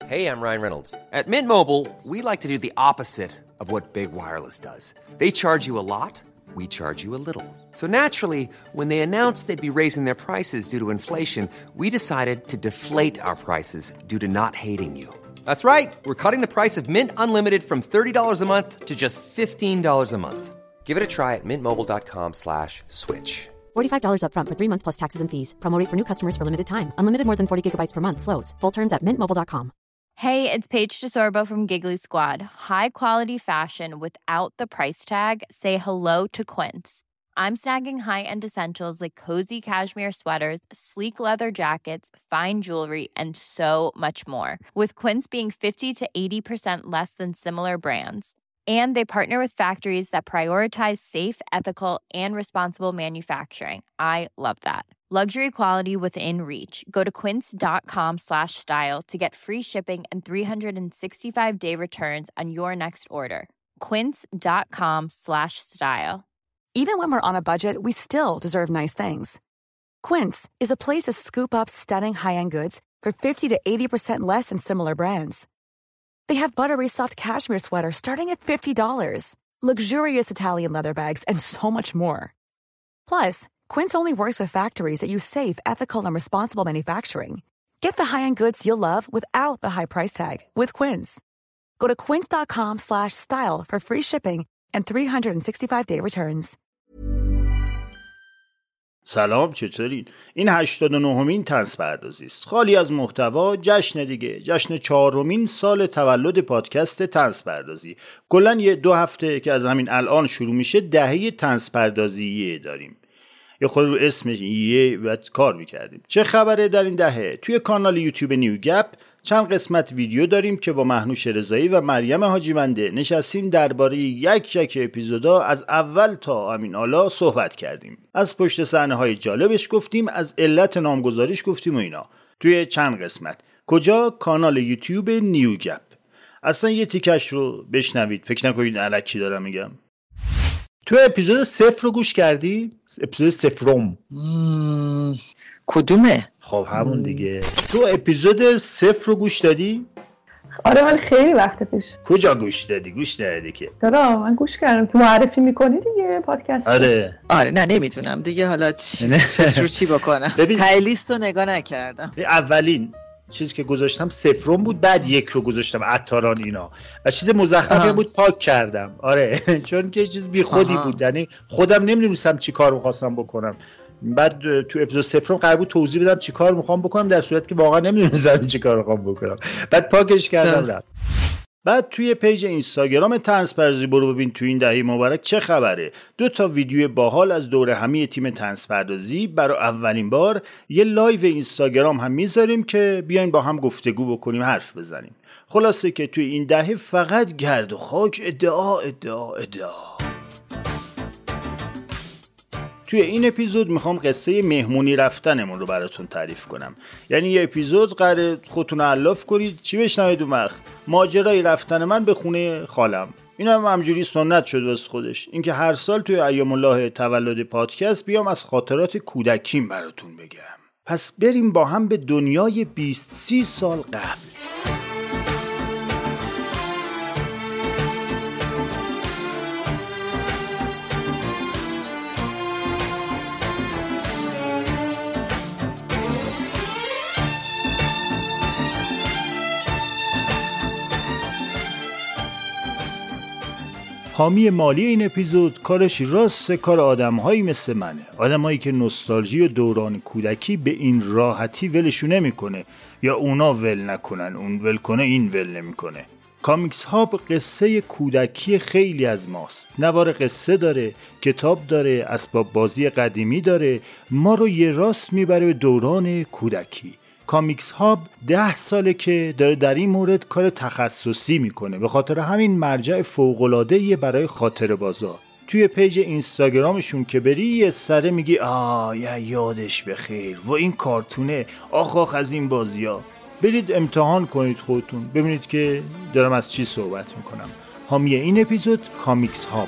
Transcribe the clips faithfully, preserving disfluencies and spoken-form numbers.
Hey, I'm Ryan Reynolds. At Mint Mobile, we like to do the opposite of what Big Wireless does. They charge you a lot, we charge you a little. So naturally, when they announced they'd be raising their prices due to inflation, we decided to deflate our prices due to not hating you. That's right. We're cutting the price of Mint Unlimited from thirty dollars a month to just fifteen dollars a month. Give it a try at mintmobile.com slash switch. forty-five dollars up front for three months plus taxes and fees. Promo rate for new customers for limited time. Unlimited more than forty gigabytes per month. Slows full terms at mint mobile dot com. Hey, it's Paige DeSorbo from Giggly Squad. High quality fashion without the price tag. Say hello to Quince. I'm snagging high-end essentials like cozy cashmere sweaters, sleek leather jackets, fine jewelry, and so much more. With Quince being fifty to eighty percent less than similar brands. And they partner with factories that prioritize safe, ethical, and responsible manufacturing. I love that. Luxury quality within reach. Go to quince.com slash style to get free shipping and three sixty-five day returns on your next order. Quince.com slash style. Even when we're on a budget, we still deserve nice things. Quince is a place to scoop up stunning high-end goods for fifty to eighty percent less than similar brands. They have buttery soft cashmere sweaters starting at fifty dollars, luxurious Italian leather bags, and so much more. Plus, Quince only works with factories that use safe, ethical, and responsible manufacturing. Get the high-end goods you'll love without the high price tag with Quince. Go to quince.com slash style for free shipping and three sixty-five day returns. سلام، چطورین؟ این هشتاد و نهمین طنز پردازی است. خالی از محتوا، جشن دیگه، جشن چهارمین سال تولد پادکست طنز پردازی. کلاً یه دو هفته که از همین الان شروع میشه دهه طنز پردازی داریم. یه خود رو اسمش یه بعد کار میکردیم. چه خبره در این دهه؟ توی کانال یوتیوب نیو گپ چند قسمت ویدیو داریم که با مهنوش رضایی و مریم حاجیمنده نشستیم درباره یک یک اپیزودا از اول تا همین حالا صحبت کردیم. از پشت صحنه های جالبش گفتیم، از علت نامگذاریش گفتیم و اینا. توی چند قسمت. کجا؟ کانال یوتیوب نیو گپ. اصلا یه تیکش رو بشنوید، فکر نکنید الکی دارم میگم. تو اپیزود صفر رو گوش کردی؟ اپیزود صفرم مم... کدومه؟ خب همون دیگه. تو اپیزود صفر رو گوش دادی؟ آره ولی خیلی وقت پیش. کجا گوش دادی؟ گوش ندادی که. چرا؟ من گوش کردم که معرفی میکنی دیگه پادکست. آره آره نه نمیتونم دیگه، حالا چی رو چی بکنم؟ تایلیست رو نگاه نکردم. اولین چیزی که گذاشتم صفرم بود، بعد یک رو گذاشتم عطاران اینا و چیز مزخرفی بود پاک کردم. آره چون که چیز بی خودی بود، یعنی خودم نمیدونستم چی کار می‌خواستم بکنم. بعد تو اپیزود صفرم قرار بود توضیح بدم چی کار می‌خوام بکنم، در صورتی که واقعا نمیدونستم چی کار می‌خوام بکنم. بعد پاکش کردم رفت. بعد توی پیج اینستاگرام طنز پردازی برو ببین تو این دهه مبارک چه خبره. دو تا ویدیو باحال از دوره همی تیم طنز پردازی. برای اولین بار یه لایو اینستاگرام هم میذاریم که بیاین با هم گفتگو بکنیم، حرف بزنیم. خلاصه که توی این دهه فقط گرد و خاک، ادعا ادعا ادعا. توی این اپیزود میخوام قصه مهمونی رفتنمون رو براتون تعریف کنم. یعنی یه اپیزود قراره خودتون علاف کنید چی بشنوید اون وقت؟ ماجرای رفتن من به خونه خالم. این هم همجوری سنت شد واسه خودش، اینکه هر سال توی ایام الله تولد پادکست بیام از خاطرات کودکیم براتون بگم. پس بریم با هم به دنیای بیست سی سال قبل. حامی مالی این اپیزود کارش راست کار آدم‌هایی مثل منه، آدمایی که نوستالژی و دوران کودکی به این راحتی ولشون نمی‌کنه یا اونا ول نکنن، اون ول کنه این ول نمی‌کنه. کامیکس هاب قصه کودکی خیلی از ماست. نوار قصه داره، کتاب داره، اسباب بازی قدیمی داره، ما رو یه راست میبره به دوران کودکی. کامیکس هاب ده ساله که داره در این مورد کار تخصصی میکنه، به خاطر همین مرجع فوق‌العاده‌ایه برای خاطره بازا. توی پیج اینستاگرامشون که بری یه سره میگی آه یا یادش بخیر و این کارتونه، آخ آخ از این بازی‌ها. برید امتحان کنید خودتون ببینید که دارم از چی صحبت میکنم. حامی این اپیزود کامیکس هاب.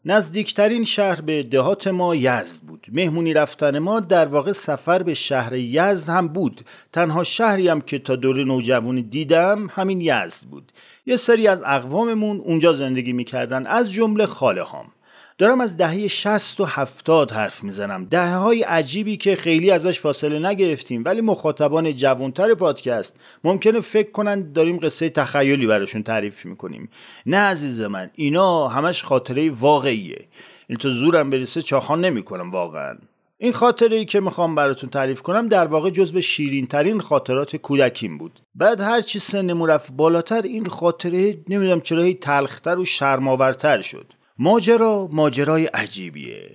نزدیکترین شهر به دهات ما یزد بود. مهمونی رفتن ما در واقع سفر به شهر یزد هم بود. تنها شهری هم که تا دوره نوجوانی دیدم همین یزد بود. یه سری از اقواممون اونجا زندگی میکردن، از جمله خاله هام. دارم از دهه شصت و هفتاد حرف میزنم، دهه های عجیبی که خیلی ازش فاصله نگرفتیم، ولی مخاطبان جوانتر پادکست ممکنه فکر کنن داریم قصه تخیلی براشون تعریف میکنیم. نه عزیز من، اینا همش خاطره واقعیه. این تو زورم برسه چاخان نمیکنم واقعا. این خاطره‌ای که میخوام براتون تعریف کنم در واقع جزو شیرین ترین خاطرات کودکیم بود. بعد هر چی سنمون رفت بالاتر این خاطره نمیدونم چرا هی تلختر و شرم‌آورتر شد. ماجرا ماجرای عجیبیه،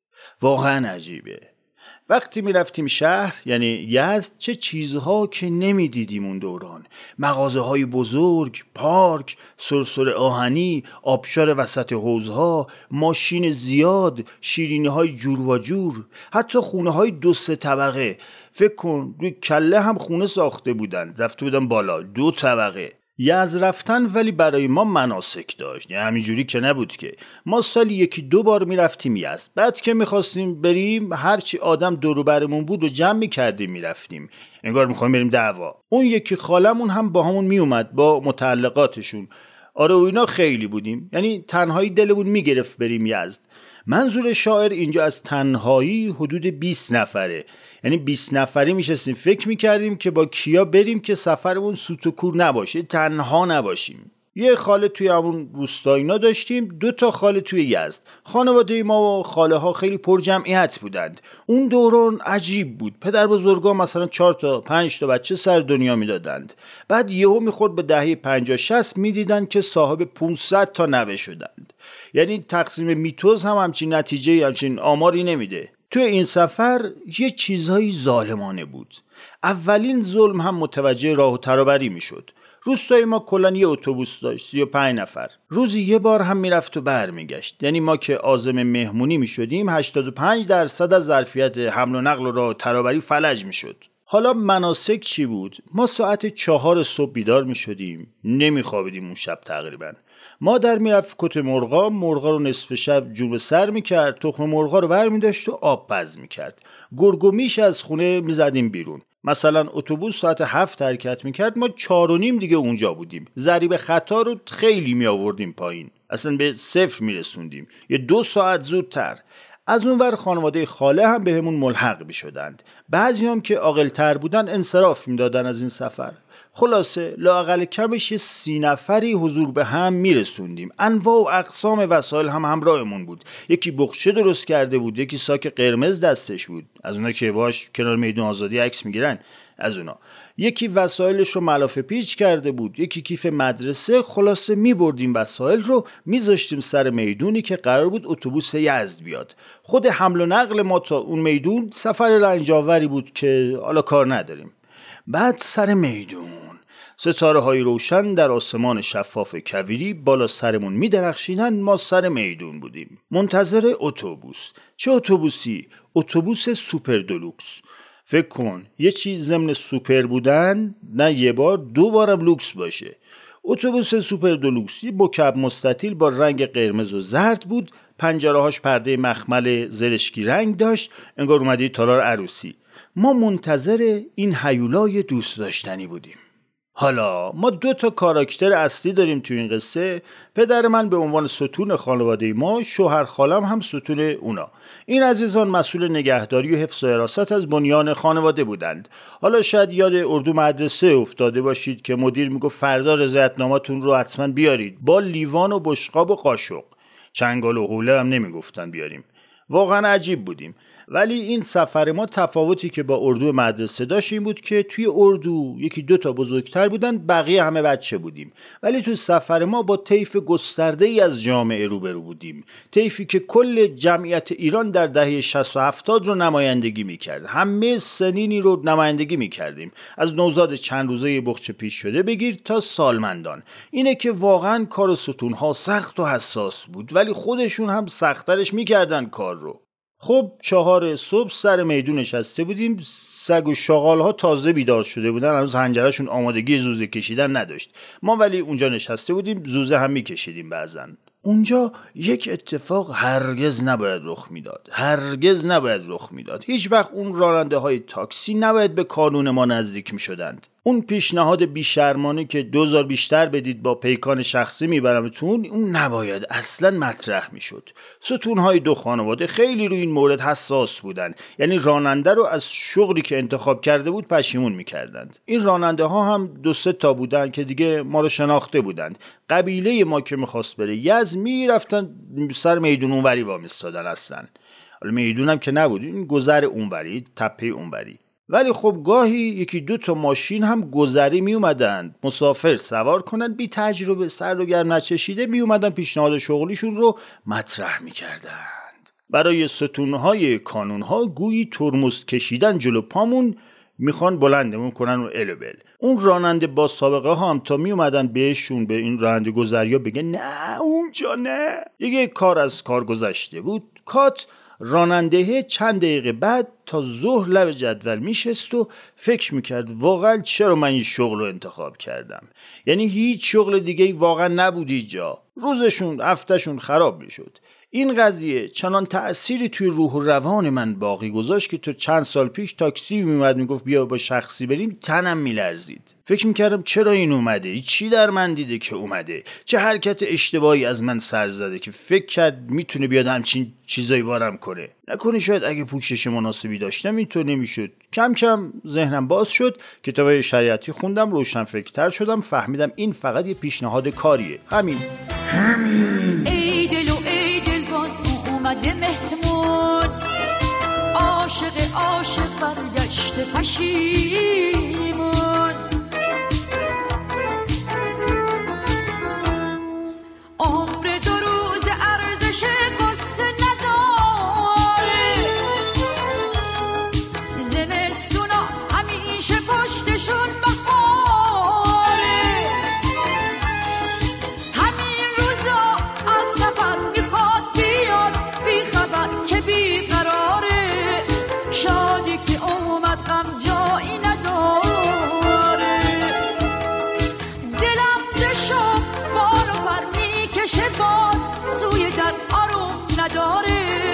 واقعا عجیبه. وقتی می رفتیم شهر یعنی یزد، چه چیزها که نمی دیدیم اون دوران. مغازه های بزرگ، پارک، سرسر آهنی، آبشار وسط حوضها، ماشین زیاد، شیرینی های جور و جور، حتی خونه های دو سه طبقه. فکر کن روی کله هم خونه ساخته بودن، رفته بودن بالا، دو طبقه. یزد رفتن ولی برای ما مناسک داشت، یعنی همینجوری که نبود که. ما سالی یکی دو بار میرفتیم یزد. بعد که میخواستیم بریم هرچی آدم دور و برمون بود و جمع میکردیم میرفتیم، انگار میخوایم بریم دعوا. اون یکی خالمون هم با همون میومد با متعلقاتشون. آره و اینا خیلی بودیم، یعنی تنهایی دلمون میگرفت بریم یزد. منظور شاعر اینجا از تنهایی حدود بیست نفره، یعنی بیست نفری میشستیم فکر میکردیم که با کیا بریم که سفرمون سوت و کور نباشه، تنها نباشیم. یه خاله توی همون روستایینا داشتیم، دو تا خاله توی یزد. خانواده ما و خاله ها خیلی پر جمعیت بودند. اون دوران عجیب بود. پدر بزرگا مثلا چهار تا پنج تا بچه سر دنیا میدادند. بعد یهو میخورد به دهه پنجاه شصت میدیدن که صاحب پانصد تا نوه شدند. یعنی تقسیم میتوز هم همچین نتیجه همچین آماری نمیده. توی این سفر یه چیزهای ظالمانه بود. اولین ظلم هم متوجه راه و ترابری میشد. روستای ما کلان یه اتوبوس داشت، سی و پنج نفر. روزی یه بار هم میرفت و برمیگشت. یعنی ما که عازم مهمونی میشدیم هشتاد و پنج درصد از ظرفیت حمل و نقل و راه و ترابری فلج میشد. حالا مناسک چی بود؟ ما ساعت چهار صبح بیدار میشدیم، نمیخوابیدیم اون شب تقریبا. مادر میرفت کت مرغا، مرغا رو نصف شب جون به سر میکرد، تخم مرغا رو ور میداشت و آب پز میکرد. گرگ و میش از خونه میزدیم بیرون. مثلا اتوبوس ساعت هفت حرکت میکرد، ما چهار و نیم دیگه اونجا بودیم. ضریب خطا رو خیلی میآوردیم پایین، اصلا به صفر میرسوندیم، یه دو ساعت زودتر. از اون ور خانواده خاله هم به همون ملحق میشدند. بعضی هم که عاقل‌تر بودن انصراف میدادن از این سفر. خلاصه لااقل کمش سی نفری حضور به هم میرسوندیم. انواع و اقسام وسایل هم همراهمون بود. یکی بخچه درست کرده بود، یکی ساک قرمز دستش بود، از اونا که باش کنار میدون آزادی عکس میگیرن، از اونا. یکی وسایلش رو ملافه پیچ کرده بود، یکی کیف مدرسه. خلاصه میبردیم وسایل رو میذاشتیم سر میدونی که قرار بود اتوبوس یزد بیاد. خود حمل و نقل ما تا اون میدون سفر رنجاوری بود که حالا کار نداریم. بعد سر میدون ستاره های روشن در آسمان شفاف کویری بالا سرمون می درخشیدن. ما سر میدون بودیم منتظر اتوبوس. چه اتوبوسی؟ اتوبوس سوپر دلوکس. فکر کن یه چیز ضمن سوپر بودن نه یه بار دو بارم لوکس باشه. اتوبوس سوپر دلوکس یه مکعب مستطیل با رنگ قرمز و زرد بود. پنجره‌هاش پرده مخمل زرشکی رنگ داشت، انگار اومدی تالار عروسی. ما منتظر این هیولای دوست داشتنی بودیم. حالا ما دو تا کاراکتر اصلی داریم تو این قصه. پدر من به عنوان ستون خانواده ما، شوهر خالم هم ستون اونا. این عزیزان مسئول نگهداری و حفظ و حراست از بنیان خانواده بودند. حالا شاید یاد اردو مدرسه افتاده باشید که مدیر میگفت فردا رضایتنامه‌تون رو حتما بیارید با لیوان و بشقاب و قاشق. چنگال و حوله هم نمیگفتن بیاریم. واقعا عجیب بودیم. ولی این سفر ما تفاوتی که با اردو مدرسه داشت این بود که توی اردو یکی دو تا بزرگتر بودن، بقیه همه بچه بودیم. ولی توی سفر ما با طیف گسترده ای از جامعه روبرو بودیم. طیفی که کل جمعیت ایران در دهه شصت و هفتاد رو نمایندگی میکرد. همه سنینی رو نمایندگی میکردیم، از نوزاد چند روزه بخچه پیش شده بگیر تا سالمندان. اینه که واقعا کار ستونها سخت و حساس بود، ولی خودشون هم سخت‌ترش میکردن کار رو. خب چهار صبح سر میدون نشسته بودیم. سگ و شغال ها تازه بیدار شده بودن، هنوز حنجره‌شون آمادگی زوزه کشیدن نداشت. ما ولی اونجا نشسته بودیم، زوزه هم میکشیدیم بعضن. اونجا یک اتفاق هرگز نباید رخ میداد. هرگز نباید رخ میداد. هیچ وقت اون راننده های تاکسی نباید به کانون ما نزدیک میشدند. اون پیشنهاد بیشرمانه که دوزار بیشتر بدید با پیکان شخصی میبرمتون، اون نباید اصلا مطرح میشد. ستونهای دو خانواده خیلی روی این مورد حساس بودن. یعنی راننده رو از شغلی که انتخاب کرده بود پشیمون میکردند. این راننده ها هم دو سه تا بودن که دیگه ما رو شناخته بودند. قبیله ما که میخواست بره یزد میرفتن سر میدون اونوری وامیستادن. اصلا حالا میدونم که نبود، این گذر اونوری، تپه اونوری. ولی خب گاهی یکی دو تا ماشین هم گذری می اومدن مسافر سوار کنن، بی تجربه، سرد و گرم نچشیده می اومدن پیشنهاد شغلیشون رو مطرح می کردند. برای ستونهای کانونها گویی ترمز کشیدن جلو پامون، میخوان بلندمون کنن و الوبل. اون راننده با سابقه ها هم تا می اومدن بهشون، به این راننده گذریا بگه نه اونجا نه، دیگه کار از کار گذشته بود. کات راننده چند دقیقه بعد تا ظهر لب جدول میشست و فکر میکرد واقعا چرا من این شغل رو انتخاب کردم. یعنی هیچ شغل دیگه واقعا نبود اینجا. روزشون هفتهشون خراب میشد. این قضیه چنان تأثیری توی روح و روان من باقی گذاشت که تو چند سال پیش تاکسی میومد میگفت بیا با شخصی بریم، تنم میلرزید. فکر میکردم چرا این اومده؟ چی در من دیده که اومده؟ چه حرکت اشتباهی از من سر زده که فکر کرد میتونه بیاد همچین چیزایی بارم کنه؟ نکنه شاید اگه پوشش مناسبی داشتم اینطور نمیشد. کم کم ذهنم باز شد، کتابای شریعتی خوندم، روشن فکرتر شدم، فهمیدم این فقط یه پیشنهاد کاریه. همین همین ای دل و ای دل باز اومده مهمون، عاشق عاشق برگشته پشیمون، عمر دو روز ارزش قصه نداره، زمستونا همیشه پشتشون بخاره، همین روزا از سفر میخواد بیاد بی خبر که بی قراره، شادی که اومد غم جایی نداره، دلم دشم بارو بر میکشه باد سوی در آروم نداره،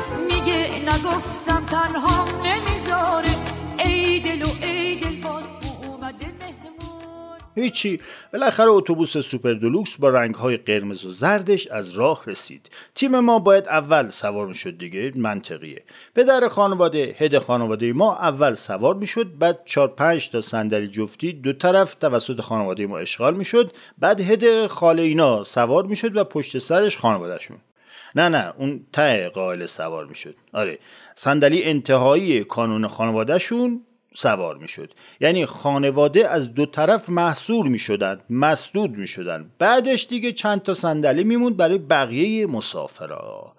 میگه نگفتم تنها نمیذاره، ای دل و ای دل باز اومده مهمون. هیچی، بالاخره اتوبوس سوپر دلوکس با رنگ‌های قرمز و زردش از راه رسید. تیم ما باید اول سوار میشد دیگه، منطقیه. پدر خانواده، هد خانواده ما اول سوار میشد، بعد چهار پنج تا صندلی جفتی دو طرف توسط خانواده ما اشغال میشد، بعد هد خاله اینا سوار میشد و پشت سرش خانوادهشون. نه نه اون ته قائل سوار میشد. آره، صندلی انتهایی کانون خانوادهشون سوار میشد. یعنی خانواده از دو طرف محصور میشدن، مسدود میشدن. بعدش دیگه چند تا صندلی میموند برای بقیه مسافرها.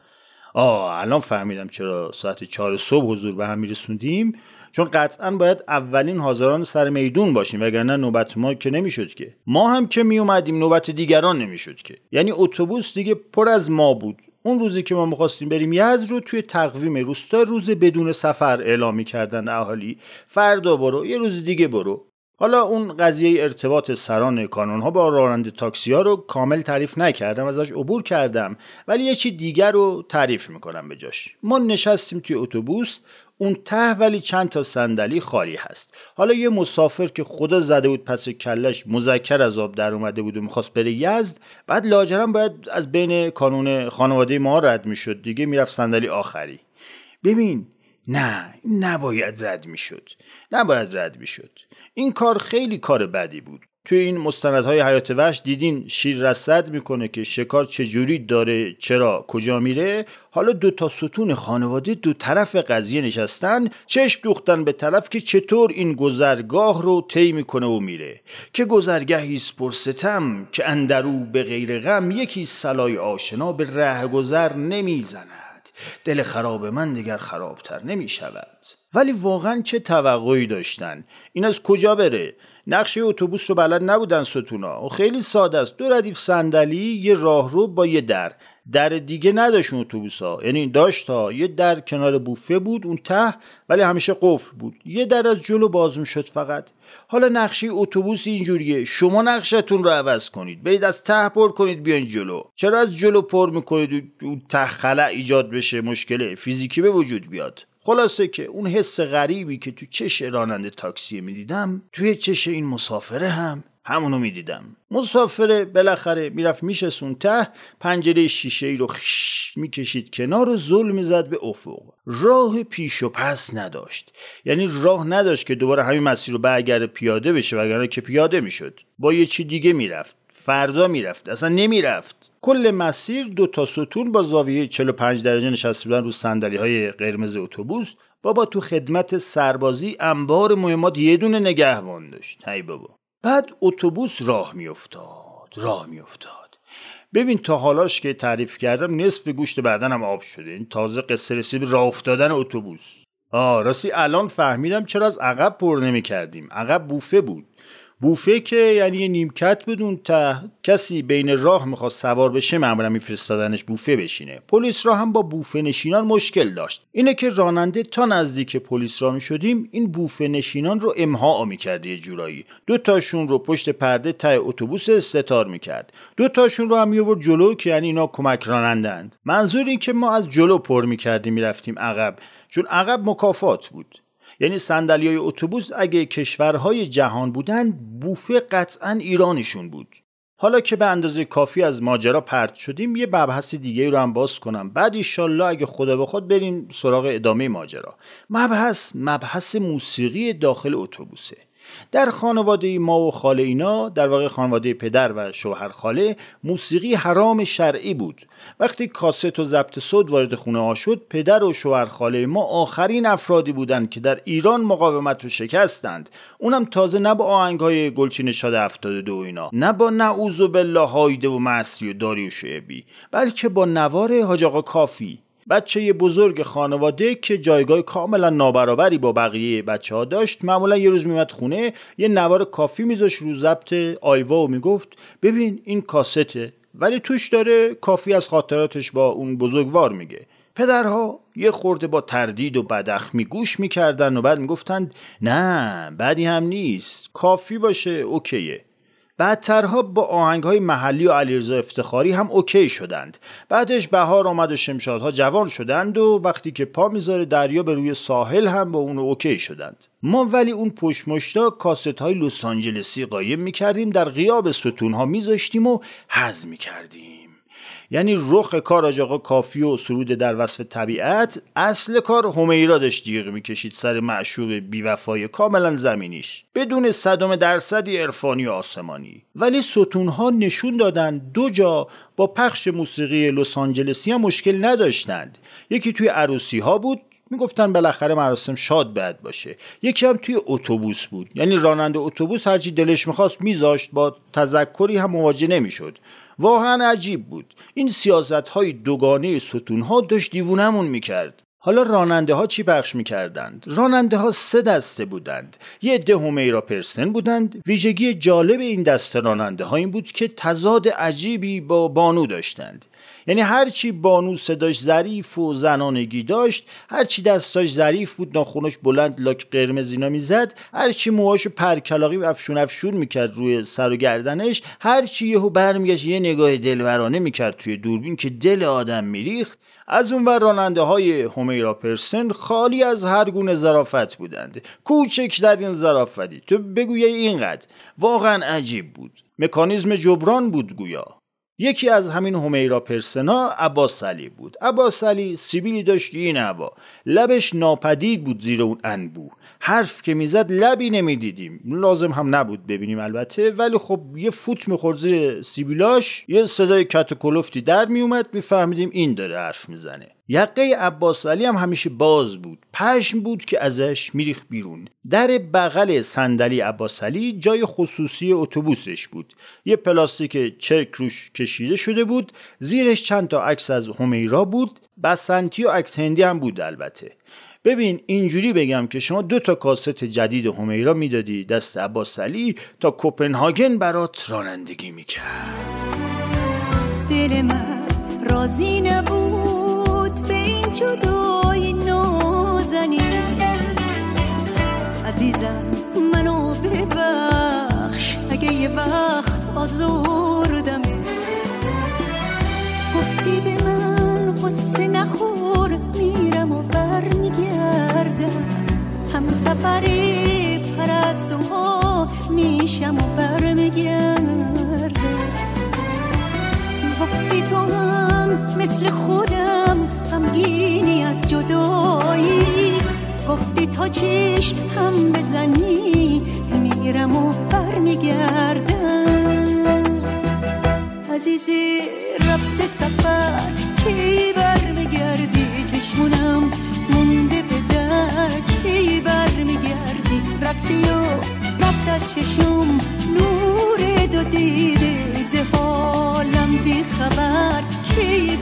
آه الان فهمیدم چرا ساعت چهار صبح حضور به هم میرسوندیم، چون قطعا باید اولین حاضران سر میدون باشیم، وگرنه نوبت ما که نمیشد که. ما هم که میومدیم نوبت دیگران نمیشد که. یعنی اتوبوس دیگه پر از ما بود. اون روزی که ما می‌خواستیم بریم یزد رو توی تقویم روستا روز بدون سفر اعلام می‌کردن اهالی. فردا برو، یه روز دیگه برو. حالا اون قضیه ارتباط سران کانون‌ها با راننده تاکسی‌ها رو کامل تعریف نکردم، ازش عبور کردم، ولی یه چی دیگر رو تعریف می‌کنم به جاش. ما نشستیم توی اتوبوس، اون ته ولی چند تا صندلی خالی هست. حالا یه مسافر که خدا زده بود پس کلش مذکر از آب در اومده بود و میخواست بره یزد، بعد لاجرم باید از بین کانون خانواده ما رد میشد دیگه، میرفت صندلی آخری. ببین نه نباید رد میشد، نباید رد میشد. این کار خیلی کار بدی بود. توی این مستندهای حیات وحش دیدین شیر رصد میکنه که شکار چجوری داره، چرا، کجا میره. حالا دو تا ستون خانواده دو طرف قضیه نشستن، چشم دوختن به طرف که چطور این گذرگاه رو طی میکنه و میره. که گذرگاهیست پرستم که اندرو به غیر غم، یکی صلای آشنا به ره گذر نمیزند، دل خراب من دیگر خرابتر نمیشود. ولی واقعا چه توقعی داشتن؟ این از کجا بره؟ نقشه اتوبوس رو بلد نبودن ستونا. خیلی ساده است، دو ردیف صندلی، یه راهرو با یه در. در دیگه نداشت اون اتوبوسا، یعنی داشت ها یه در کنار بوفه بود اون ته، ولی همیشه قفل بود. یه در از جلو باز میشد فقط. حالا نقشه اتوبوس اینجوریه، شما نقشتون رو عوض کنید، برید از ته پر کنید بیاین جلو. چرا از جلو پر میکنید اون ته خلأ ایجاد بشه، مشکل فیزیکی به وجود بیاد؟ خلاصه که اون حس غریبی که تو چش راننده تاکسی میدیدم، توی چش این مسافره هم همونو میدیدم. مسافره بالاخره میرفت میشستون ته، پنجره شیشه ای رو خش میکشید کنار و زل میزد به افق. راه پیش و پس نداشت، یعنی راه نداشت که دوباره همین مسیر رو برگرده پیاده بشه، وگرنه که پیاده میشد با یه چی دیگه میرفت، فردا میرفت، اصلا نمیرفت. کل مسیر دو تا ستون با زاویه چهل و پنج درجه نشسته بودن رو صندلی های قرمز اتوبوس. بابا تو خدمت سربازی انبار مهمات یه دونه نگهبان داشت. هی بابا. بعد اتوبوس راه میافتاد راه میافتاد ببین تا حالاش که تعریف کردم نصف گوشت بدنم آب شده. این تازه قصه رسید به راه افتادن اتوبوس. آه راستی الان فهمیدم چرا از عقب پر نمی کردیم. عقب بوفه بود. بوفه که یعنی یه نیمکت بدون ته، کسی بین راه میخواد سوار بشه معمولا میفرستادنش بوفه بشینه. پلیس را هم با بوفه نشینان مشکل داشت. اینه که راننده تا نزدیک پلیس را میشدیم این بوفه نشینان رو امها میکرد، یه جورایی دو تاشون رو پشت پرده ته اتوبوس استتار میکرد، دو تاشون رو هم میآورد جلو که یعنی اینا کمک رانندند. منظور این که ما از جلو پر میکردیم میرفتیم عقب، چون عقب مکافات بود. یعنی صندلی‌های اتوبوس اگه کشورهای جهان بودن، بوفه قطعاً ایرانشون بود. حالا که به اندازه کافی از ماجرا پرت شدیم، یه مبحث دیگه رو هم باز کنم، بعد ایشالله اگه خدا بخواد بریم سراغ ادامه ماجرا. مبحث مبحث موسیقی داخل اتوبوسه. در خانواده ما و خاله اینا، در واقع خانواده پدر و شوهر خاله، موسیقی حرام شرعی بود. وقتی کاست و ضبط صوت وارد خونه ها شد، پدر و شوهر خاله ما آخرین افرادی بودند که در ایران مقاومت رو شکستند. اونم تازه نه با آهنگای گلچین شاد هفتاد و دو اینا، نه با نعوذ بالله هایده و معصی و داری و شعبی، بلکه با نوار حاج آقا کافی. بچه یه بزرگ خانواده که جایگاه کاملا نابرابری با بقیه بچه ها داشت، معمولا یه روز میمد خونه، یه نوار کافی میذاشت رو ضبط آیوا و میگفت ببین این کاسته، ولی توش داره کافی از خاطراتش با اون بزرگوار میگه. پدرها یه خورده با تردید و بداخمی گوش میکردن و بعد میگفتند نه بعدی هم نیست، کافی باشه اوکیه. بعدترها با آهنگ‌های محلی و علیرضا افتخاری هم اوکی شدند. بعدش بهار آمد و شمشادها جوان شدند و وقتی که پا میذاره دریا به روی ساحل هم با اون اوکی شدند. ما ولی اون پشمشتا کاست‌های لس آنجلسی قایم می‌کردیم، در غیاب ستون‌ها می‌ذاشتیم و هضم می‌کردیم. یعنی رخ کار حاج آقا کافی و سرود در وصف طبیعت، اصل کار همیرا داشت جیغ میکشید سر معشوق بیوفای کاملا زمینیش، بدون صدم درصدی عرفانی و آسمانی. ولی ستونها نشون دادن دو جا با پخش موسیقی لس آنجلسی هم مشکل نداشتند. یکی توی عروسی ها بود، میگفتن بالاخره مراسم شاد بد باشه. یکی هم توی اتوبوس بود، یعنی راننده اتوبوس هرچی دلش میخواست میذاشت، با تذکری هم مواجه نمیشد. واقعا عجیب بود. این سیاست‌های دوگانه ستون‌ها داشت دیوونمون می‌کرد. حالا راننده ها چی پخش می‌کردند؟ راننده ها سه دسته بودند. یه عده همیرا پرسن بودند. ویژگی جالب این دسته راننده ها این بود که تضاد عجیبی با بانو داشتند. یعنی هرچی بانو صداش ظریف و زنانگی داشت، هرچی دستاش ظریف بود، ناخنش بلند لاک قرمز اینا میزد، هرچی موهاشو پرکلاقی و افشون افشون میکرد روی سر و گردنش، هرچی یهو برمیگشت یه نگاه دلورانه میکرد توی دوربین که دل آدم میریخت، از اون ور راننده های همیرا پرسن خالی از هر گونه ظرافت بودند. کوچک در این ظرافتی تو بگویی اینقدر. واقعا عجیب بود. مکانیزم جبران بود گویا. یکی از همین همیرا پرسنا عباس علی بود. عباس علی سیبیلی داشت این عبا، لبش ناپدید بود زیر اون انبوه، حرف که میزد لبی نمیدیدیم، لازم هم نبود ببینیم البته، ولی خب یه فوت میخورد زیر سیبیلاش، یه صدای کت و کلفتی در میومد، میفهمیدیم این داره حرف میزنه. یقه عباس علی هم همیشه باز بود، پشم بود که ازش میریخ بیرون. در بغل صندلی عباس علی جای خصوصی اتوبوسش بود، یه پلاستیک چرک روش کشیده شده بود، زیرش چند تا عکس از همیرا بود، بسنتی و عکس هندی هم بود البته. ببین اینجوری بگم که شما دو تا کاست جدید همیرا میدادی دست عباس علی تا کوپنهاگن برات رانندگی میکرد. دل من راضی نبود به این جدای نازنین، عزیزم منو ببخش اگه یه وقت آزردمه. گفتی به من قصه نخور میرم و برمیگردم، هم سفری پرستوها میشم و برمیگردم. گفتی تو هم مثل خودم غمگینی از جدایی، گفتی تا چشم هم بزنی میرم و برمیگردم. عزیزی رفته سفر کی برمیگردی، چشمونم مونده به در کی برمیگردی. رفتی و رفت از چشم نور دو دیده، ز حالم بی خبر کی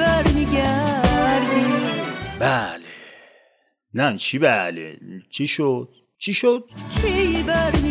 برمیگردی. بله نه چی بله چی شد چی شد کی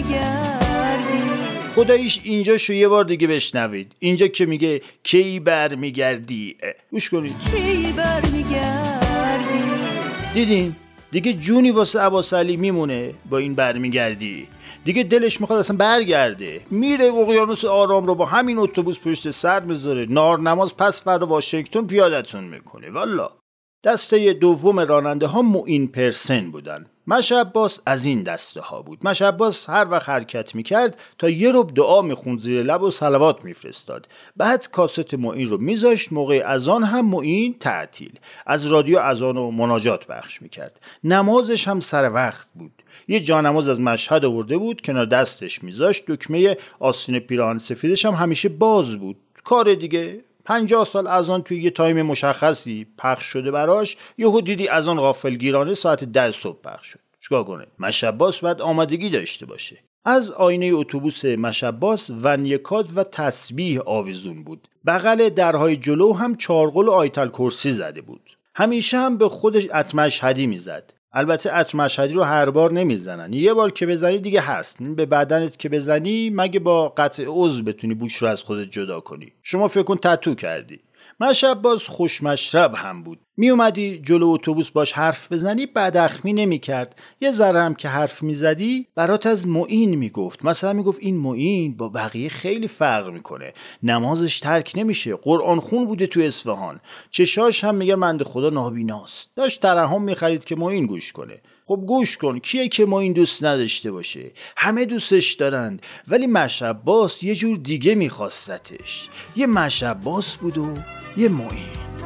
برمیگردی. خداییش اینجا شو یه بار دیگه بشنوید، اینجا که میگه کی برمیگردی گوش کنید. کی برمیگردی. دیدین دیگه جونی واسه عباس علی میمونه با این برمیگردی، دیگه دلش میخواد اصلا برگرده، میره اقیانوس آرام رو با همین اتوبوس پشت سر میذاره، نار نماز پس فردا واشنگتن پیادتون میکنه. والا دسته دوم راننده ها معین پرسن بودن. مش عباس از این دسته ها بود. مش عباس هر وقت حرکت میکرد تا یه رب دعا میخوند زیر لب و صلوات میفرستاد، بعد کاست معین رو میذاشت، موقع اذان هم معین تعطیل، از رادیو اذان و مناجات پخش میکرد. نمازش هم سر وقت بود. یه جانماز از مشهد آورده بود، کنار دستش میذاشت، دکمه آستین پیراهن سفیدش هم همیشه باز بود. کار دیگه پنجاه سال اذان توی یه تایم مشخصی پخش شده براش، یهو دیدی اذان غافلگیرانه ساعت ده صبح پخش شد. چیکار کنه؟ مش عباس باید آمادگی داشته باشه. از آینه اتوبوس مش عباس ونیکاد و تسبیح آویزون بود. بغل درهای جلو هم چارقل و آیت الکرسی زده بود. همیشه هم به خودش عطر مشهدی میزد. البته عطر مشهدی رو هر بار نمیزنن، یه بار که بزنی دیگه هست. به بدنت که بزنی مگه با قطع عضو بتونی بوش رو از خودت جدا کنی. شما فکر کن تتو کردی. مش عباس خوش مشرب هم بود. می اومدی جلو اتوبوس باش حرف بزنی بداخمی نمی کرد. یه ذره هم که حرف می زدی برات از معین می گفت. مثلا می گفت این معین با بقیه خیلی فرق میکنه، نمازش ترک نمیشه، قرآن خون بوده تو اصفهان، چشاش هم میگه منده خدا نابیناست. داشت ترحم می خرید که معین گوش کنه. خب گوش کن، کیه که معین دوست نداشته باشه؟ همه دوستش دارند، ولی مش عباس یه جور دیگه میخواستتش. یه مش عباس بود و یه معین.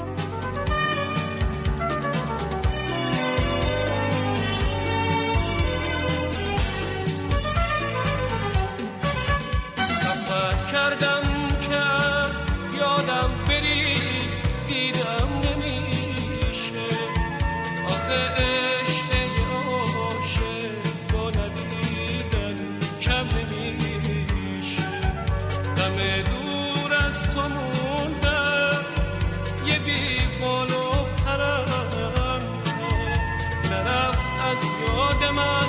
سفر کردم که یادم بری دیدم نمیشه، آخه عشق عاشق با ندیدن کم نمیشه. غم دور از تو موندم یه بی بال و پرم، نرفت از یاد من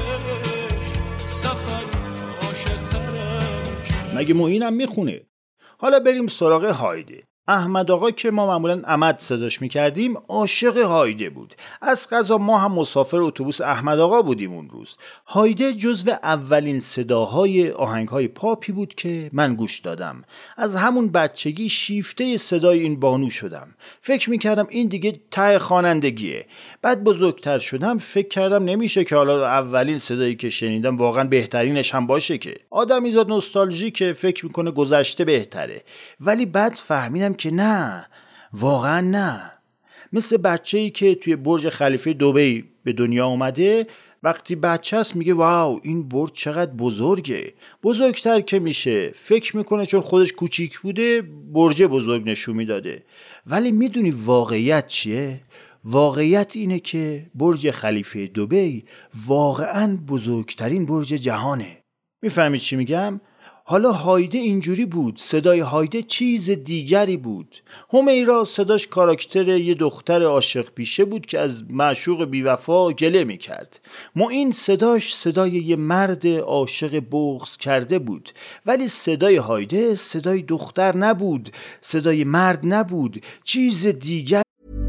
سفر عاشق ترم. مگه معینم میخونه؟ حالا بریم سراغ هایده. احمد آقا که ما معمولا احمد صداش میکردیم عاشق هایده بود. از قضا ما هم مسافر اتوبوس احمد آقا بودیم اون روز. هایده جزو اولین صداهای آهنگهای پاپی بود که من گوش دادم. از همون بچگی شیفته صدای این بانو شدم. فکر میکردم این دیگه ته خوانندگیه. بعد بزرگتر شدم فکر کردم نمیشه که حالا اولین صدایی که شنیدم واقعا بهترینش هم باشه که. آدمی زاد نوستالژی که فکر میکنه گذشته بهتره. ولی بعد فهمیدم که نه، واقعا نه. مثل بچه‌ای که توی برج خلیفه دبی به دنیا اومده، وقتی بچه است میگه واو این برج چقدر بزرگه. بزرگتر که میشه فکر میکنه چون خودش کوچیک بوده برج بزرگ نشون میداده. ولی میدونی واقعیت چیه؟ واقعیت اینه که برج خلیفه دبی واقعا بزرگترین برج جهانه. میفهمید چی میگم؟ حالا هایده اینجوری بود، صدای هایده چیز دیگری بود. همیرا صداش کاراکتر یه دختر عاشق پیشه بود که از معشوق بیوفا گله میکرد. معین صداش صدای یه مرد عاشق بغض کرده بود. ولی صدای هایده صدای دختر نبود، صدای مرد نبود، چیز دیگر.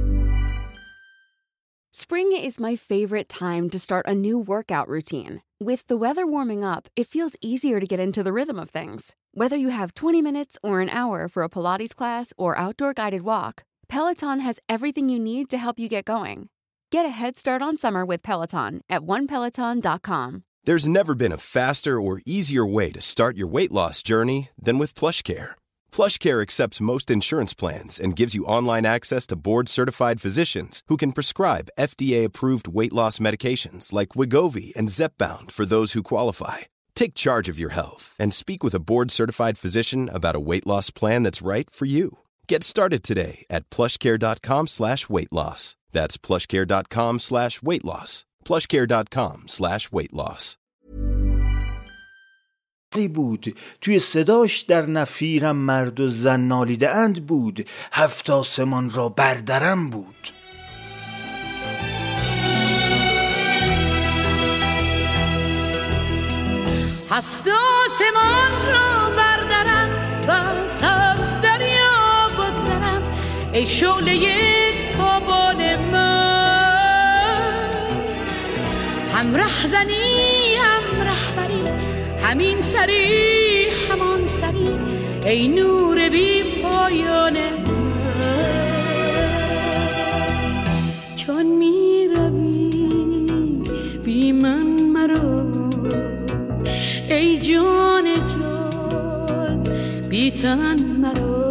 Spring is my favorite time to start a new workout routine. With the weather warming up, it feels easier to get into the rhythm of things. Whether you have twenty minutes or an hour for a Pilates class or outdoor guided walk, Peloton has everything you need to help you get going. Get a head start on summer with Peloton at one peloton dot com. There's never been a faster or easier way to start your weight loss journey than with PlushCare. PlushCare accepts most insurance plans and gives you online access to board-certified physicians who can prescribe F D A-approved weight loss medications like Wegovy and Zepbound for those who qualify. Take charge of your health and speak with a board-certified physician about a weight loss plan that's right for you. Get started today at plushcare.com slash weight loss. That's plushcare.com slash weight loss. plushcare.com slash weight loss. بود توی صداش در نفیرم مرد و زن نالیده اند بود، هفت آسمان را بردرم بود. هفت آسمان را بردرم و از هفت دریا بگذرم، ای شعله تابان من. هم رهزنی هم رهبری، همین سری همان سری، ای نور بی پایان من. چون می روی بی من مرو، ای جان جان بی تن مرو.